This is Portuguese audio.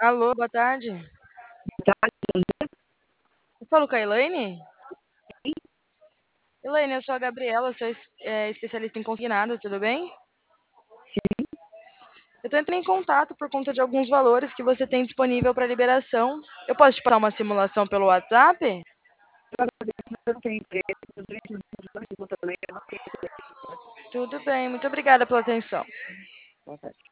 Alô, boa tarde. Eu falo com a Elaine? Elaine, eu sou a Gabriela, sou especialista em consignado, tudo bem? Eu tô entrando em contato por conta de alguns valores que você tem disponível para liberação. Eu posso te passar uma simulação pelo WhatsApp? Eu não tenho empresa, durante os anos também, eu não tenho empresa. Tudo bem, muito obrigada pela atenção. Boa tarde.